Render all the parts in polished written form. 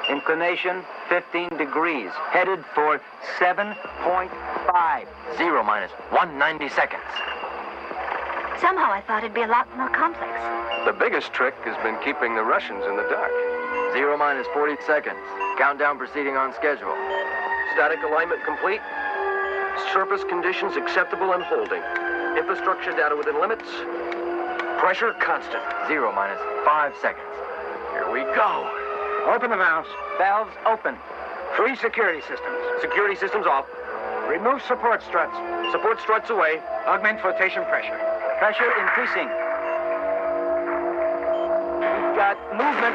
Inclination, 15 degrees. Headed for 7.5. 0 minus 190 seconds. Somehow I thought it'd be a lot more complex. The biggest trick has been keeping the Russians in the dark. 0 minus 40 seconds. Countdown proceeding on schedule. Static alignment complete. Surface conditions acceptable and holding. Infrastructure data within limits. Pressure constant. 0 minus 5 seconds. Here we go. Open the valves. Valves open. Free security systems. Security systems off. Remove support struts. Support struts away. Augment flotation pressure. Pressure increasing. We've got movement.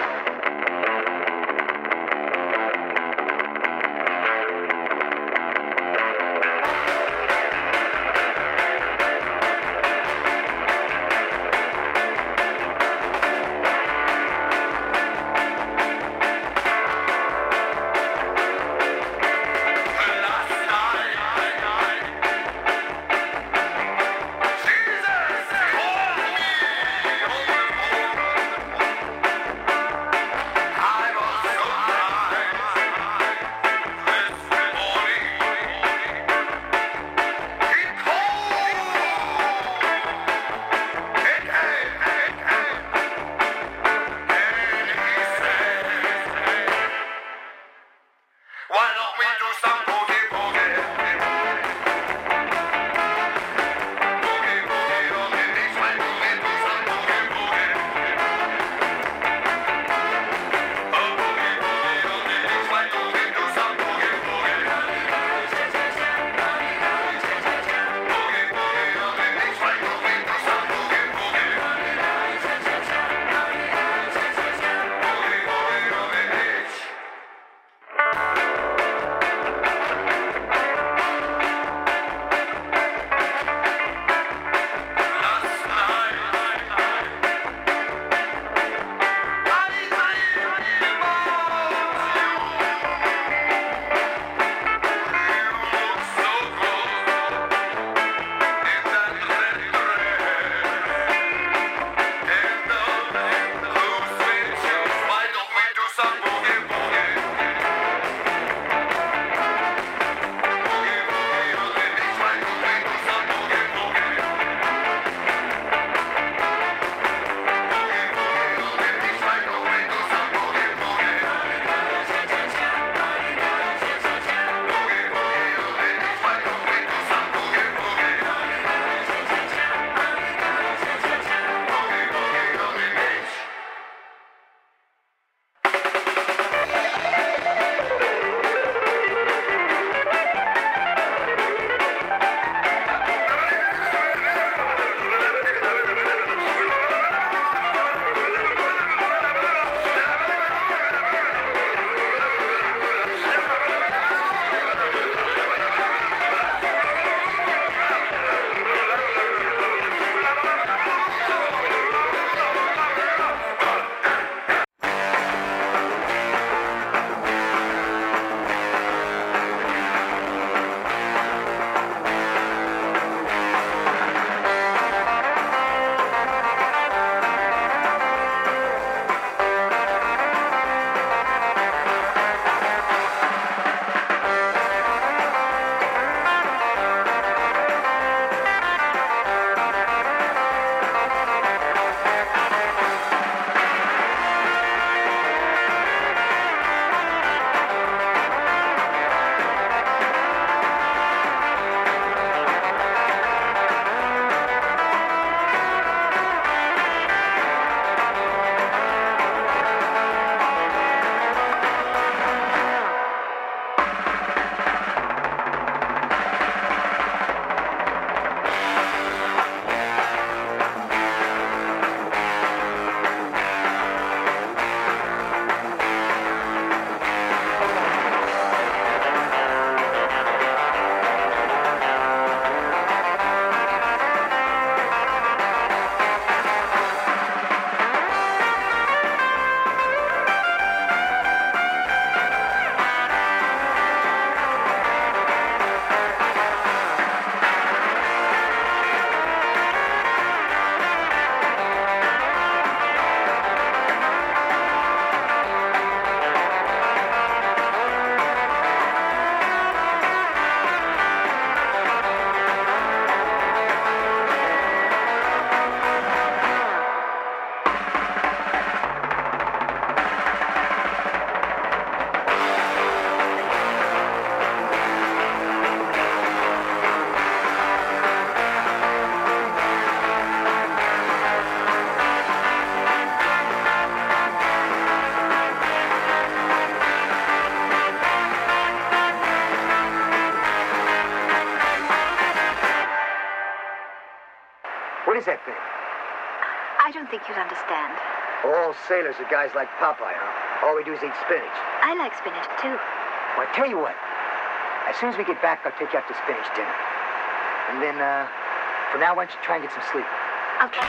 is that thing? I don't think you'd understand. All sailors are guys like Popeye, huh? All we do is eat spinach. I like spinach, too. Well, I tell you what. As soon as we get back, I'll take you out to spinach dinner. And then, for now, why don't you try and get some sleep? Okay.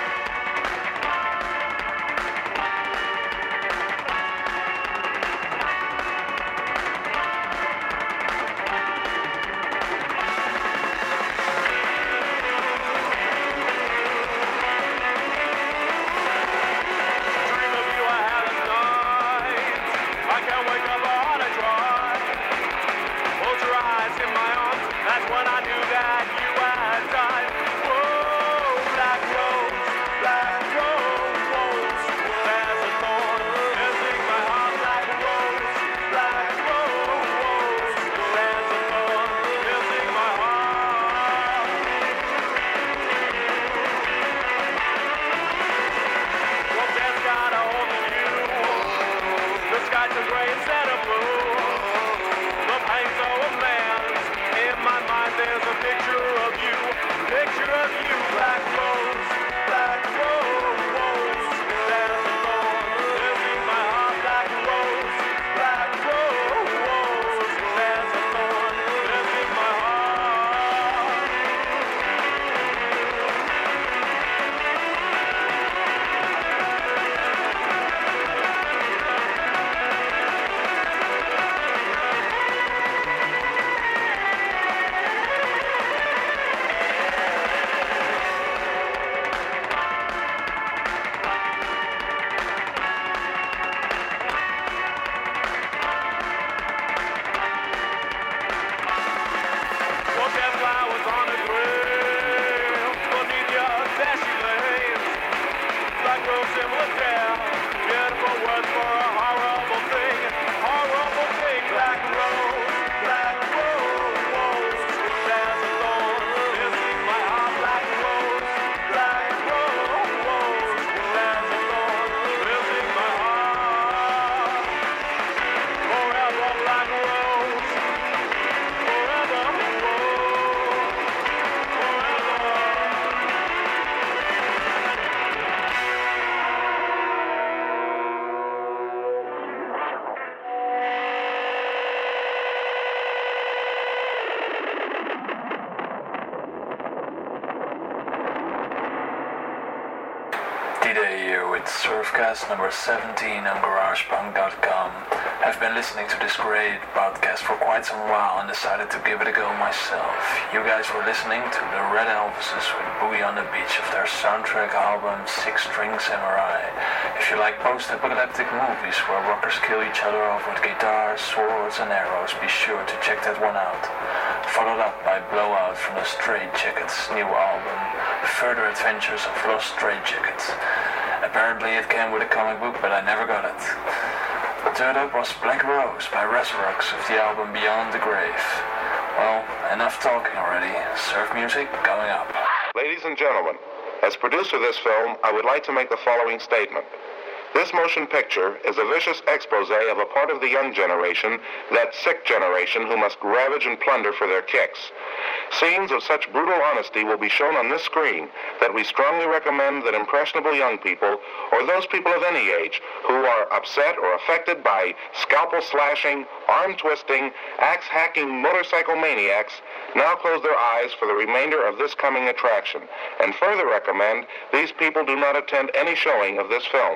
D-Day here with Surfcast number 17 on GaragePunk.com. I've been listening to this great podcast for quite some while and decided to give it a go myself. You guys were listening to the Red Elvises with Boogie on the Beach of their soundtrack album Six String Samurai. If you like post-apocalyptic movies where rockers kill each other off with guitars, swords and arrows, be sure to check that one out. Followed up by Blowout from the Stray Jackets' new album, Further Adventures of Lost Stray Jackets. Apparently it came with a comic book, but I never got it. Third up was Black Rose by Resurrex of the album Beyond the Grave. Well, enough talking already. Surf music going up. Ladies and gentlemen, as producer of this film, I would like to make the following statement. This motion picture is a vicious expose of a part of the young generation, that sick generation who must ravage and plunder for their kicks. Scenes of such brutal honesty will be shown on this screen that we strongly recommend that impressionable young people, or those people of any age, who are upset or affected by scalpel-slashing, arm-twisting, axe-hacking motorcycle maniacs, now close their eyes for the remainder of this coming attraction, and further recommend these people do not attend any showing of this film.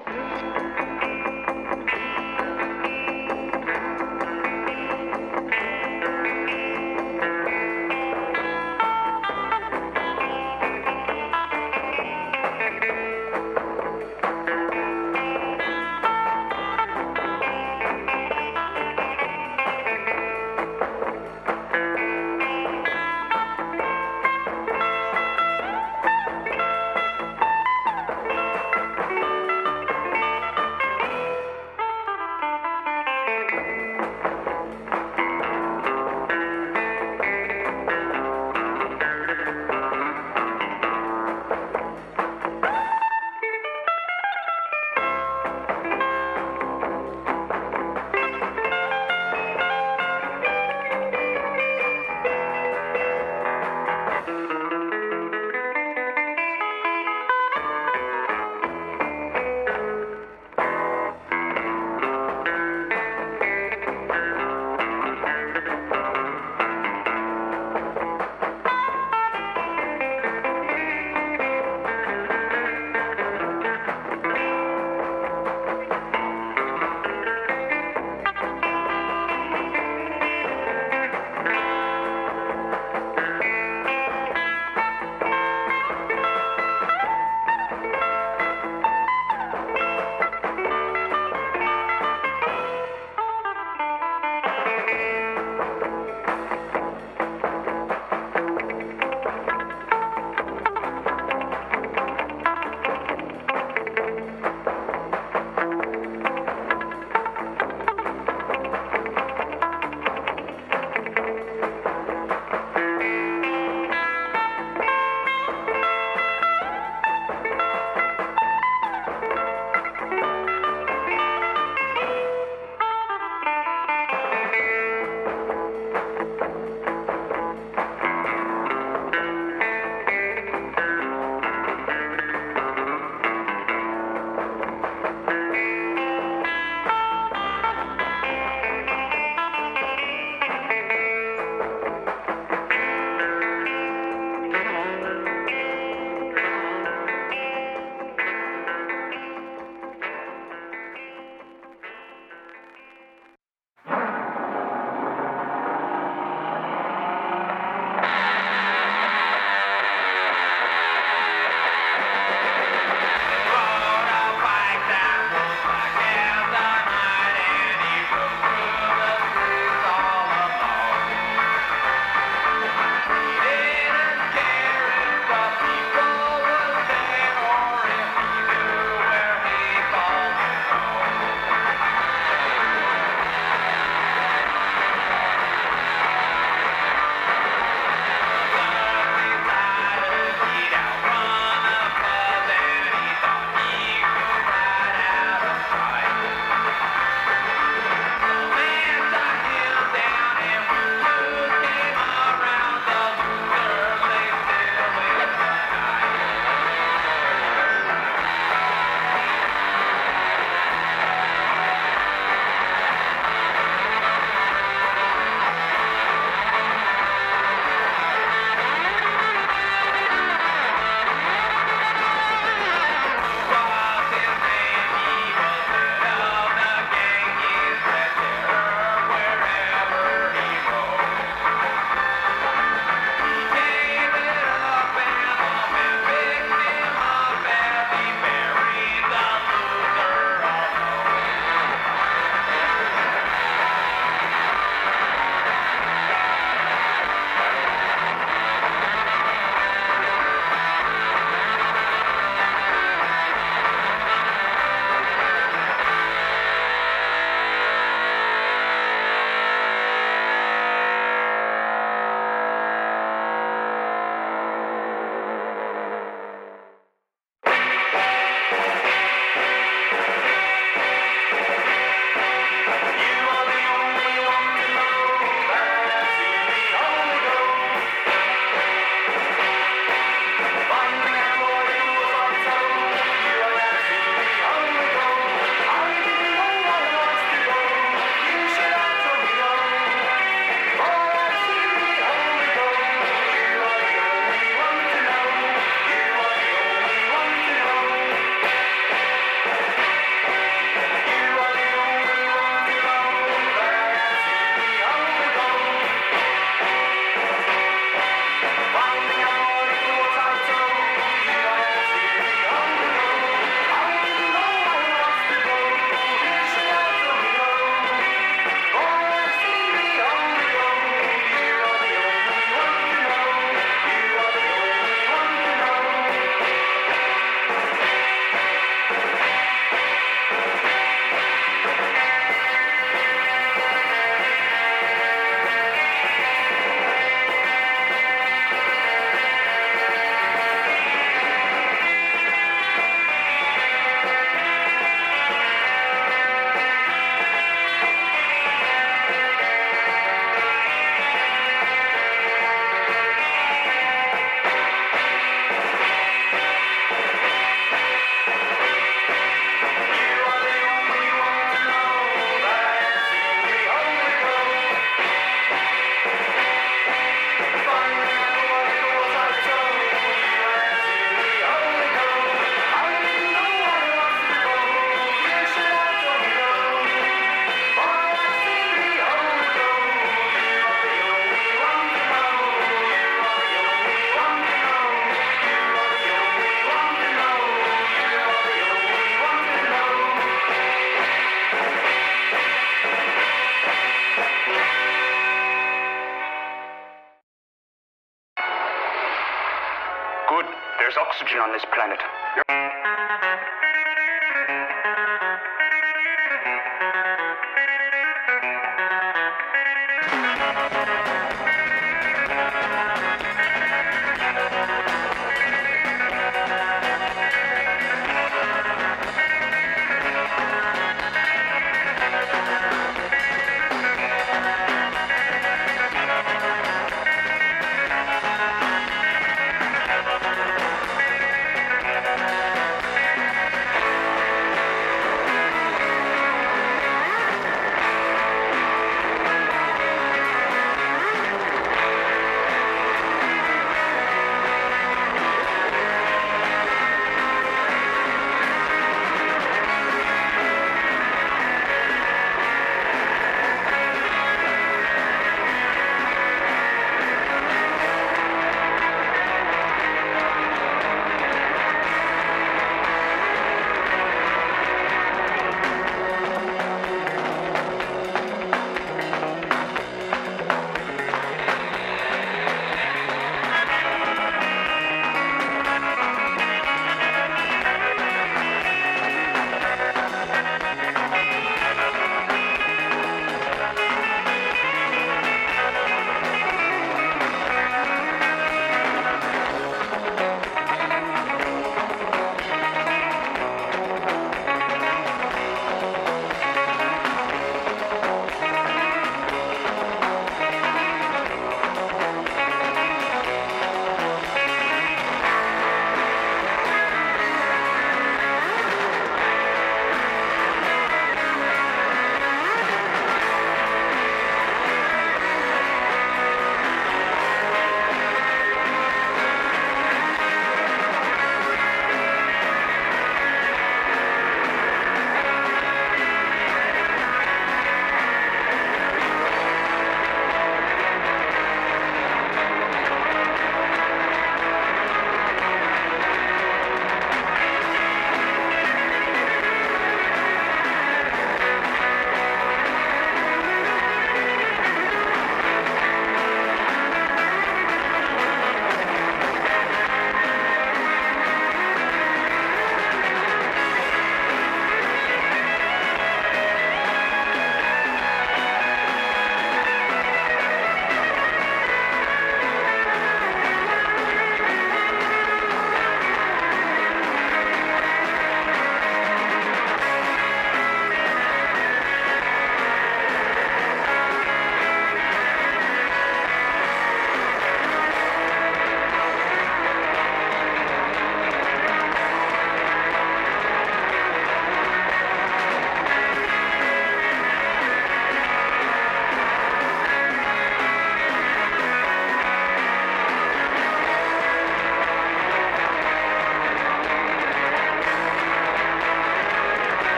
oxygen on this planet.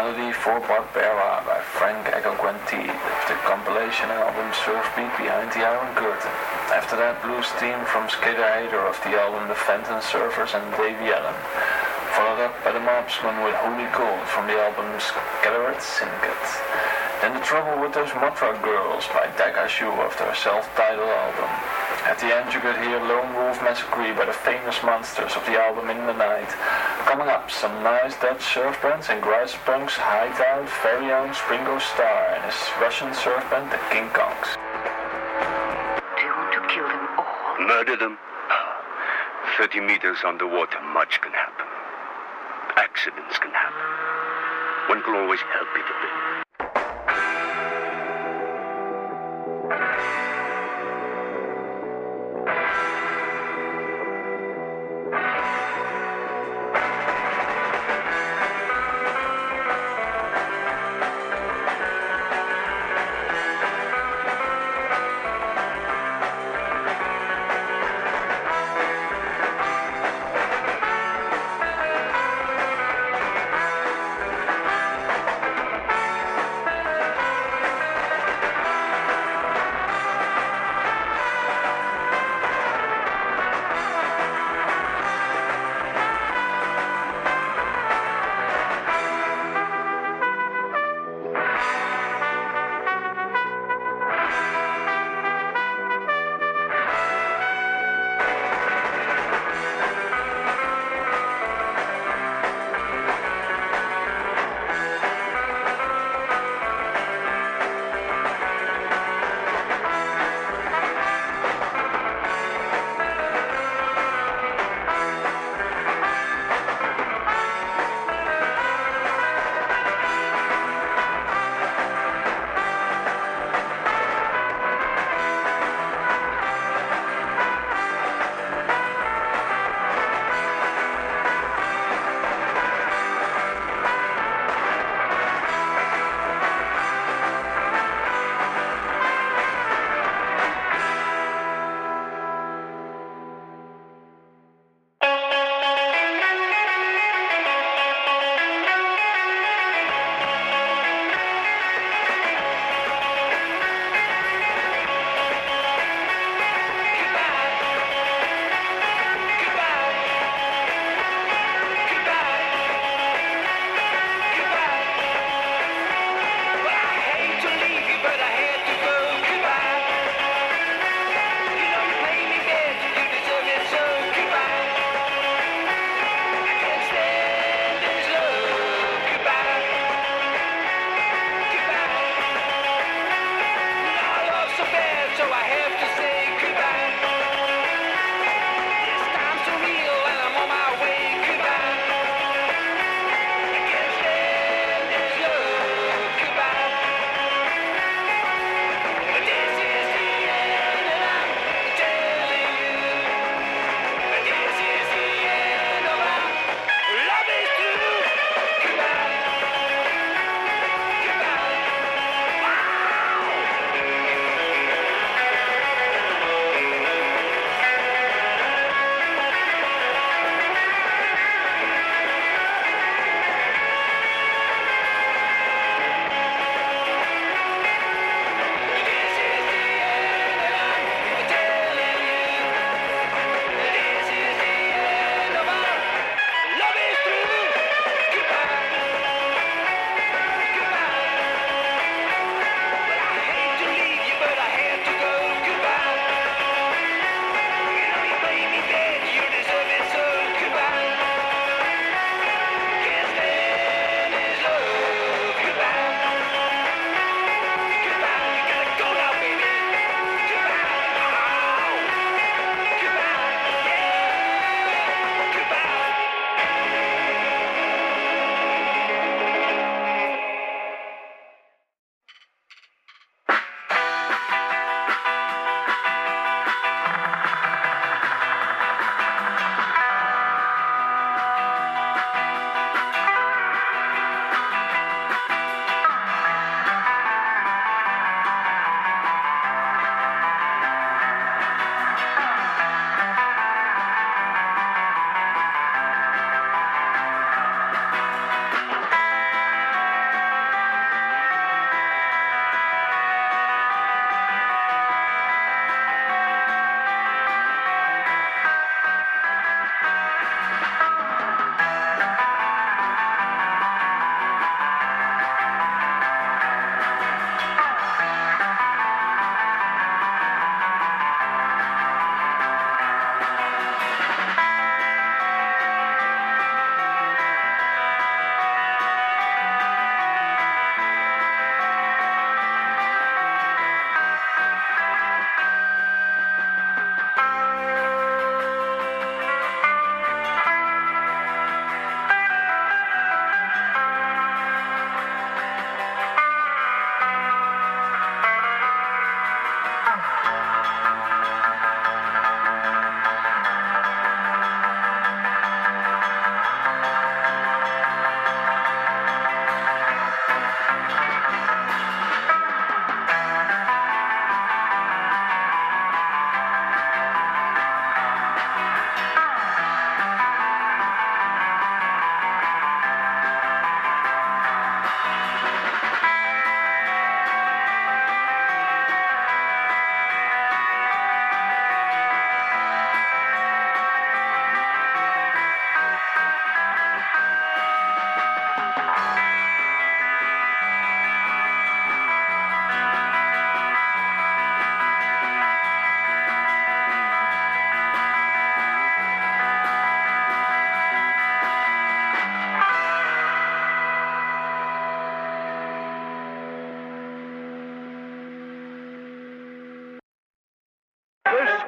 Melody for Barbera by Frank Egelguenti, the compilation album Surf Beat Behind the Iron Curtain. After that, blues theme from Skater Hater of the album The Fenton Surfers and Davey Allen. Followed up by the Mobsman with Holy Gold from the album Scattered Syndicate. Then The Trouble with Those Motra Girls by Dag Ashu of their self-titled album. At the end you could hear Lone Wolf Massacre by the famous Monsters of the album In the Night. Coming up, some nice Dutch surf bands and Grice Punk's hideout, very own Springo Starr and his Russian surf band The King Kongs. Do you want to kill them all? Murder them? 30 meters underwater, much can happen. Accidents can happen. One can always help it a bit.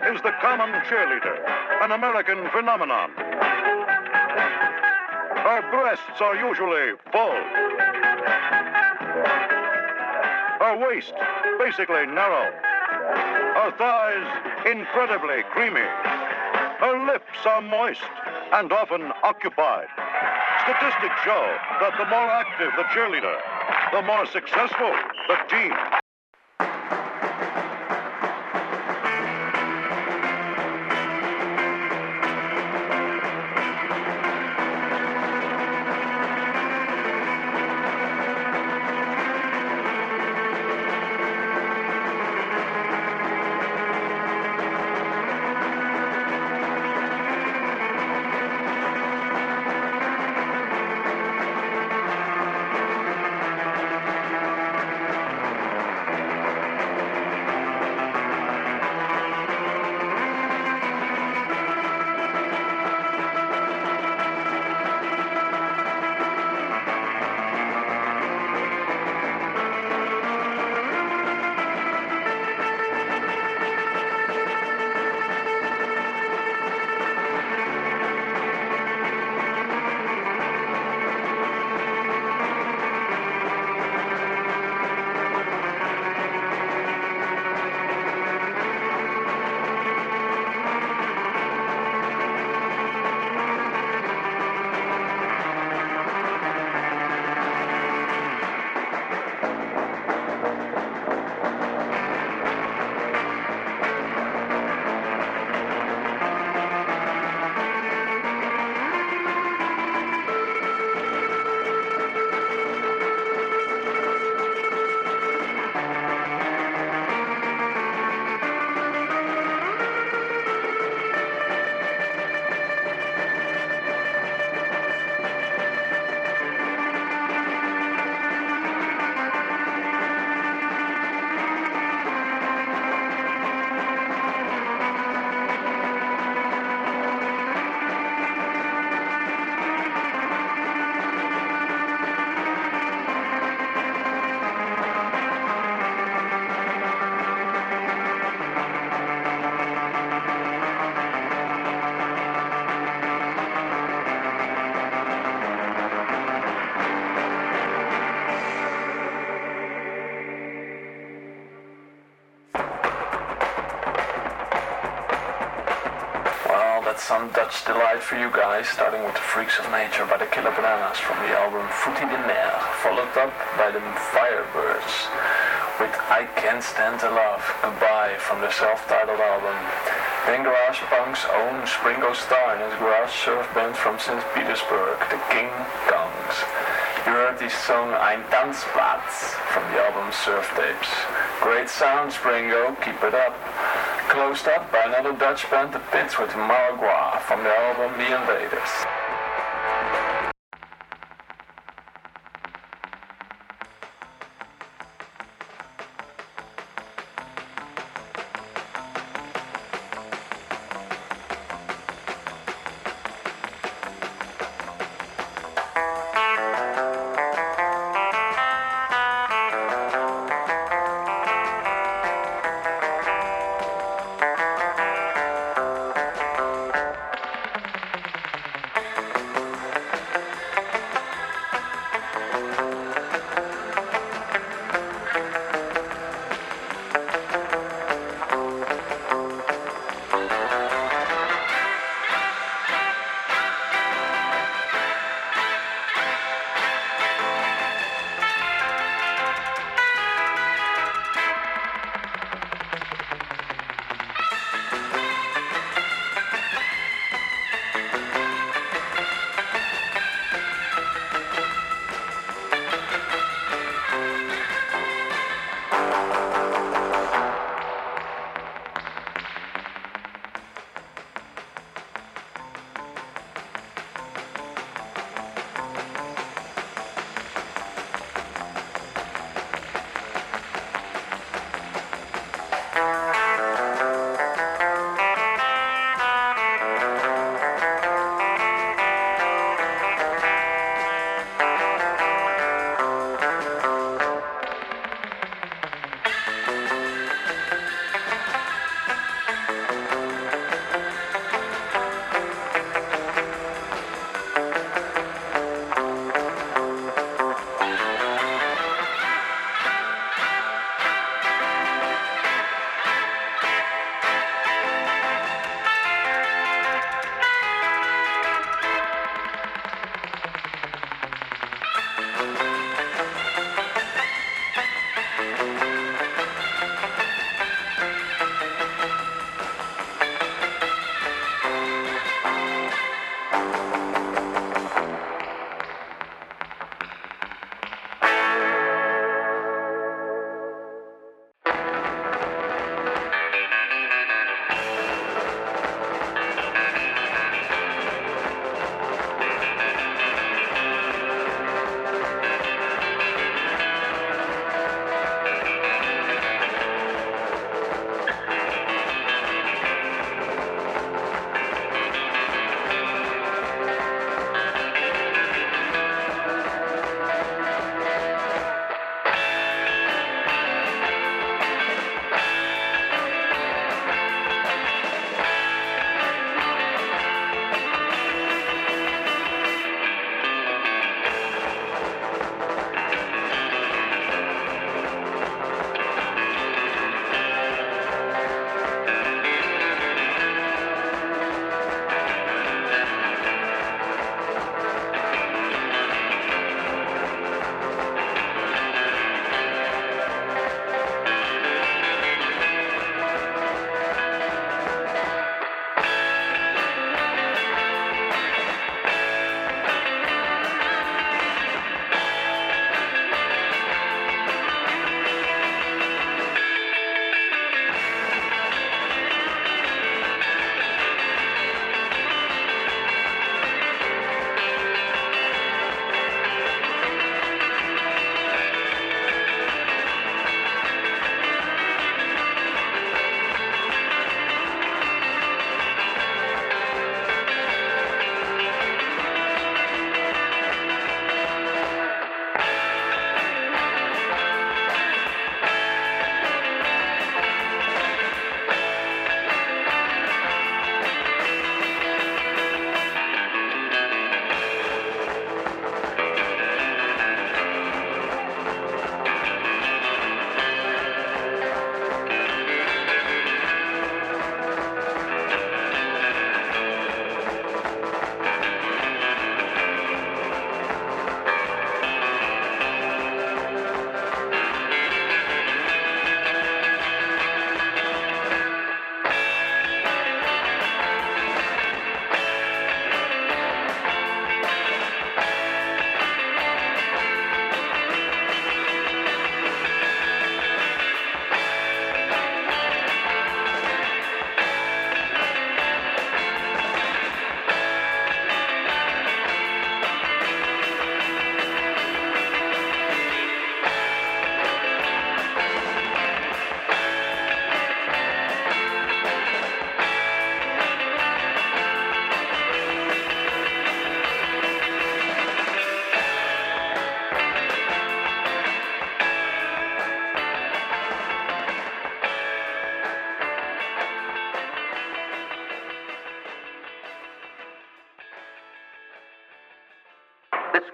is the common cheerleader, an American phenomenon. Her breasts are usually full. Her waist basically narrow. Her thighs incredibly creamy. Her lips are moist and often occupied. Statistics show that the more active the cheerleader, the more successful the team. That's some Dutch delight for you guys, starting with the Freaks of Nature by the Killer Bananas from the album Footy de Mer, followed up by the Firebirds with I Can't Stand to Love, Goodbye from their self-titled album. Then Garage Punk's own Springo Starr and his garage surf band from St. Petersburg, the King Kongs. You heard the song Ein Tanzplatz from the album Surf Tapes. Great sound, Springo, keep it up. Closed up by another Dutch band, The Pits, with Maragua from their album The Invaders.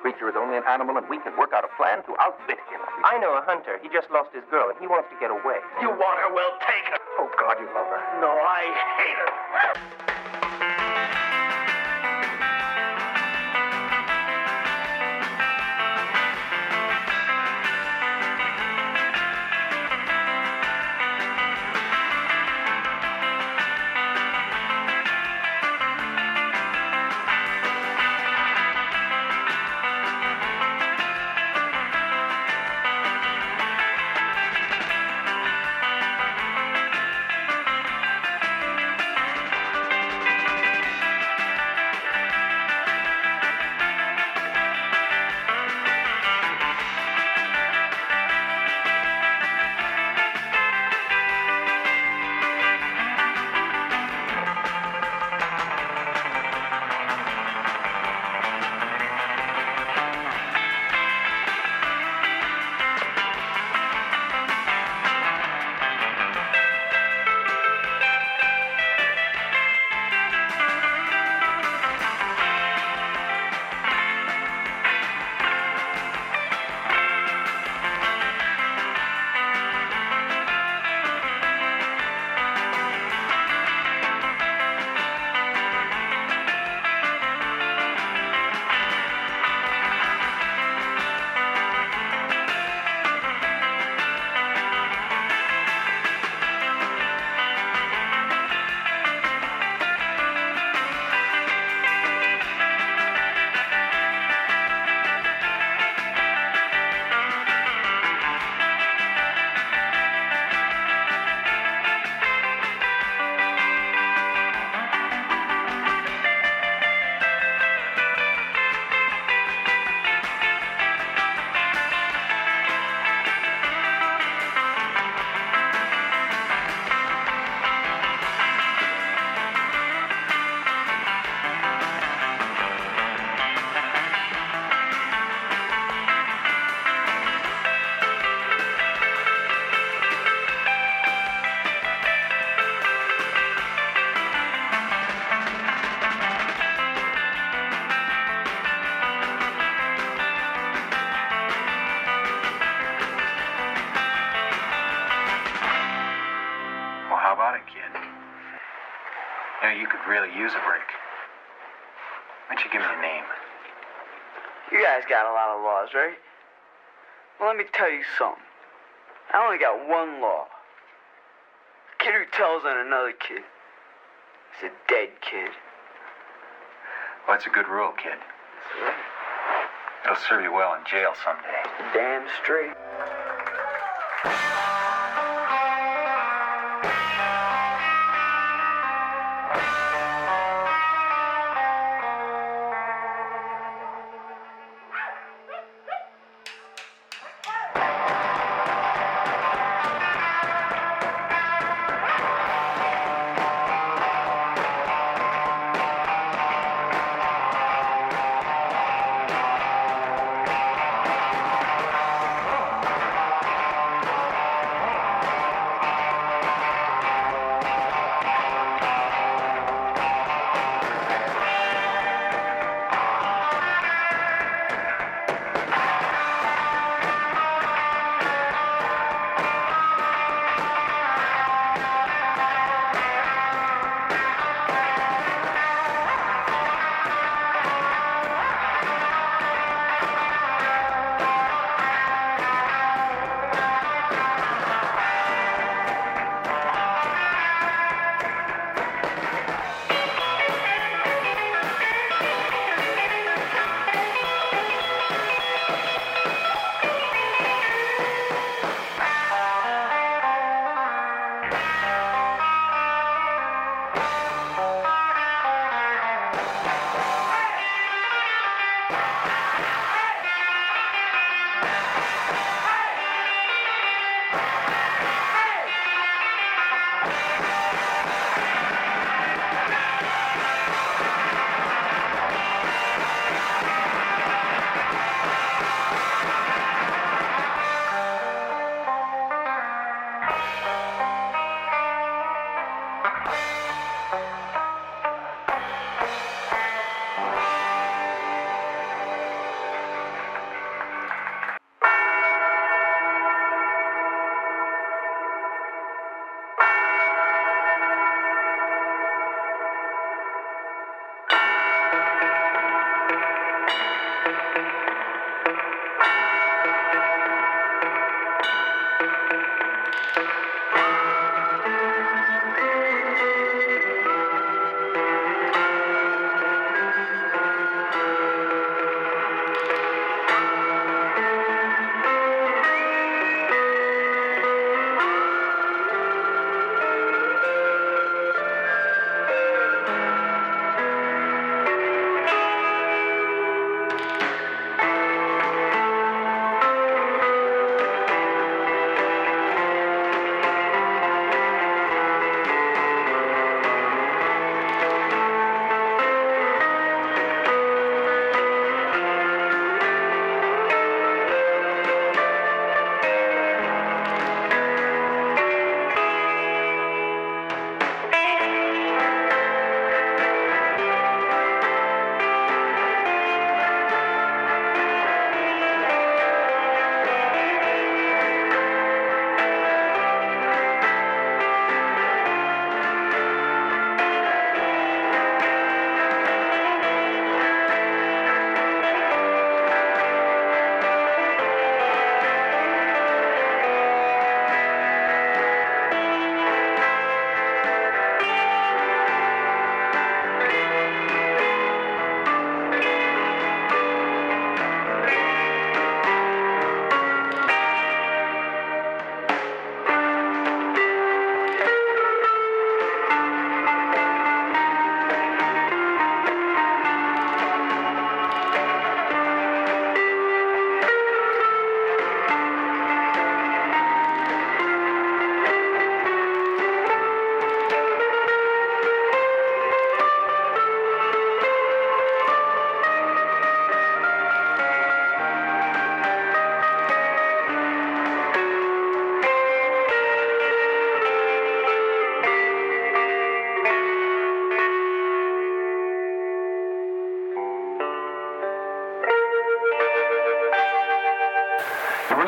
creature is only an animal, and we can work out a plan to outwit him. I know a hunter. He just lost his girl, and he wants to get away. You want her? Well, take her. Oh, God, you love her. No, I hate her. You could really use a break. Why don't you give me a name? You guys got a lot of laws, right? Well, let me tell you something. I only got one law. A kid who tells on another kid is a dead kid. Well, that's a good rule, kid. That's right. It'll serve you well in jail someday. Damn straight.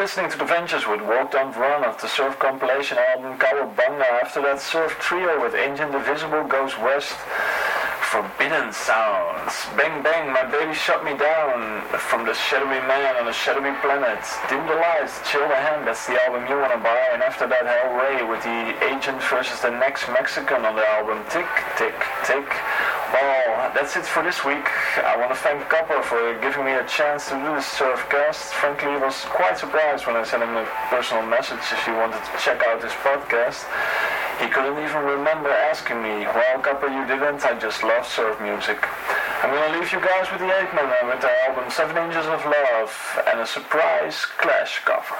listening to The Ventures with Walk Don't Run of the Surf compilation album Cowabunga. After that, Surf Trio with Ancient Invisible Goes West. Forbidden Sounds. Bang Bang, My Baby Shut Me Down from The Shadowy Man on a Shadowy Planet. Dim the Lights, Chill the Hand, that's the album you wanna buy. And after that, Hell Ray with the Agent versus the Next Mexican on the album Tick, Tick, Tick. Well, that's it for this week. I want to thank Copper for giving me a chance to do this Surfcast. Frankly, I was quite surprised when I sent him a personal message if he wanted to check out this podcast. He couldn't even remember asking me. Well, Copper, you didn't. I just love surf music. I'm going to leave you guys with the 8-Man with the album 7 Inches of Love and a surprise Clash cover.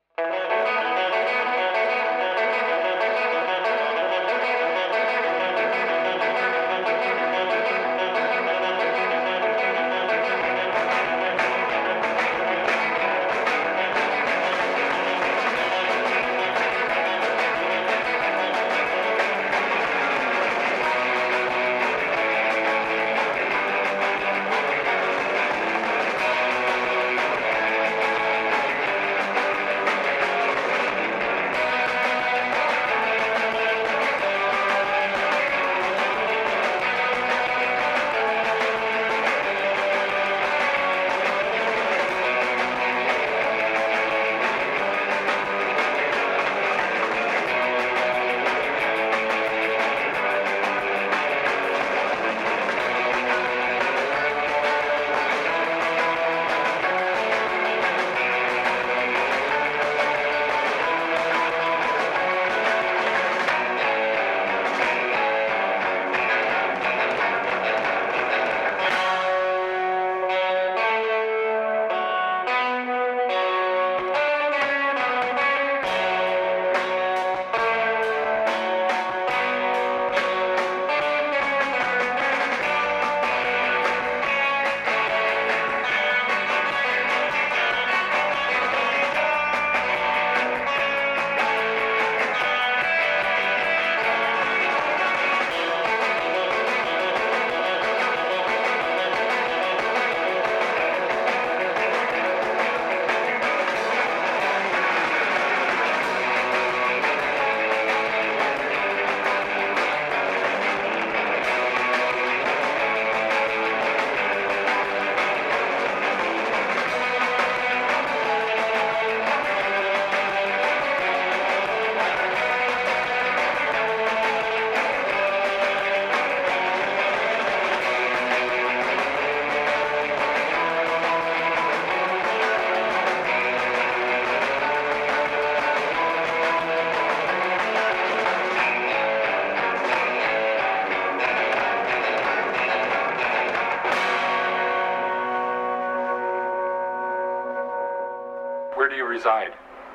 Reside?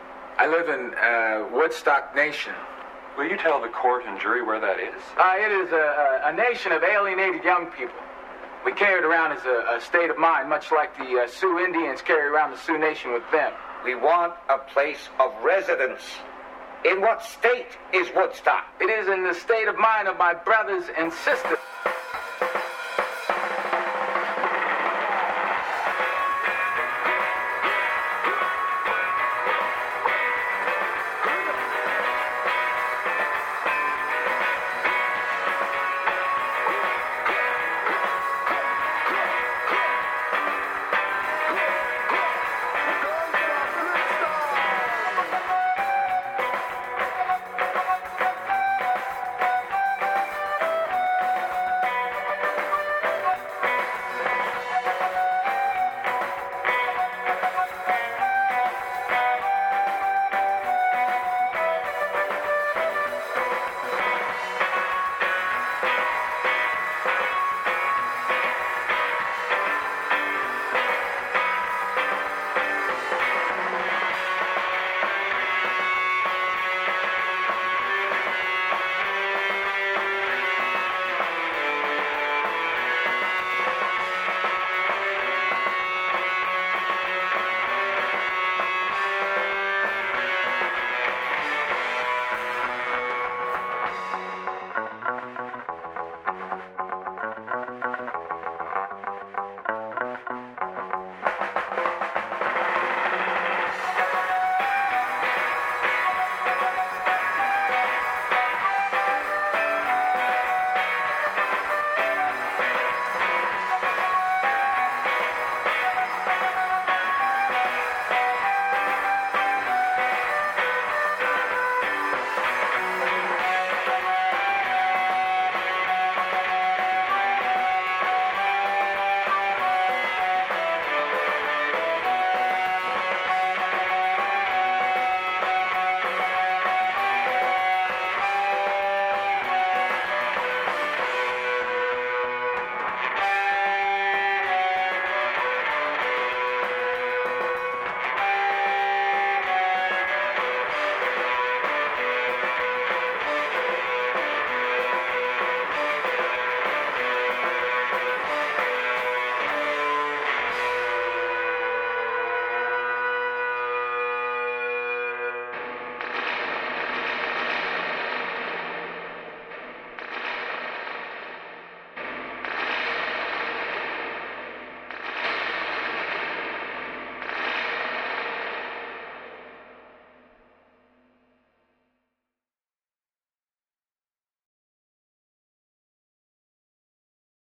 I live in Woodstock Nation. Will you tell the court and jury where that is? It is a nation of alienated young people. We carry it around as a state of mind, much like the Sioux Indians carry around the Sioux Nation with them. We want a place of residence. In what state is Woodstock? It is in the state of mind of my brothers and sisters.